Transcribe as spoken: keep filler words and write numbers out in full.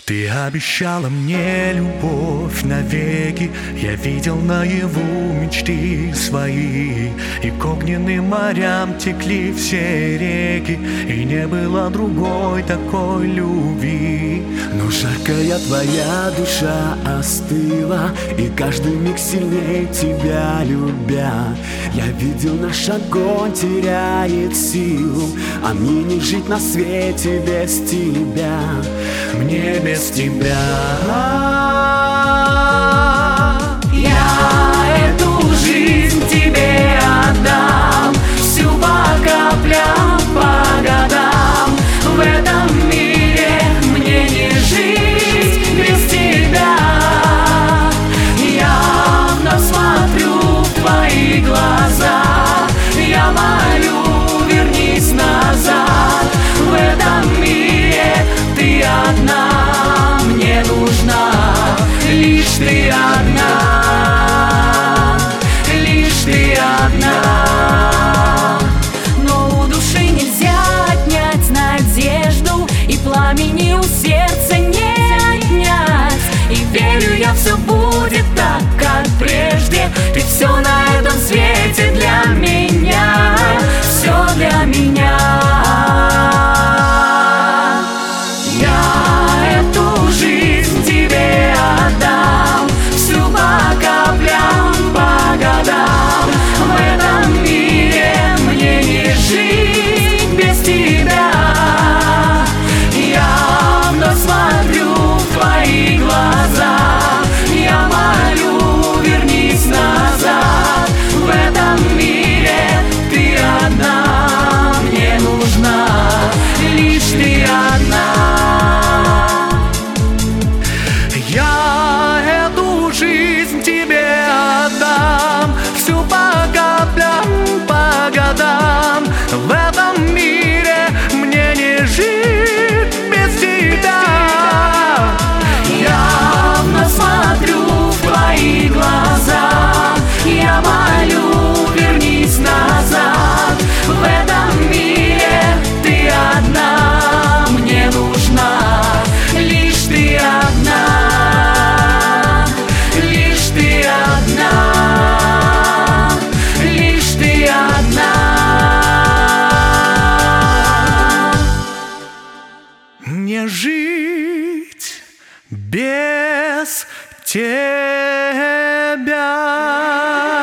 Ты обещала мне любовь навеки. Я видел наяву мечты свои, и к огненным морям текли все реки, и не было другой такой любви. Но жаркая твоя душа остыла, и каждый миг сильнее тебя любя. Я видел, наш огонь теряет силу, а мне не жить на свете без тебя. Мне без тебя. Я эту жизнь тебе отдам, всю по каплям, по годам. В этом мире мне не жить без тебя. Я вновь смотрю в твои глаза, я молю, вернись назад. В этом мире ты одна, мне нужна, лишь ты одна, лишь ты одна. Но у души нельзя отнять надежду, и пламени у сердца не отнять. И верю я, все будет так, как прежде. Ты все на этом свете для меня, все для меня. В этом мире мне не жить без тебя. Я вновь смотрю в твои глаза, я молю, вернись назад. В этом мире ты одна, мне нужна, лишь ты одна, лишь ты одна, лишь ты одна. Не жить без тебя.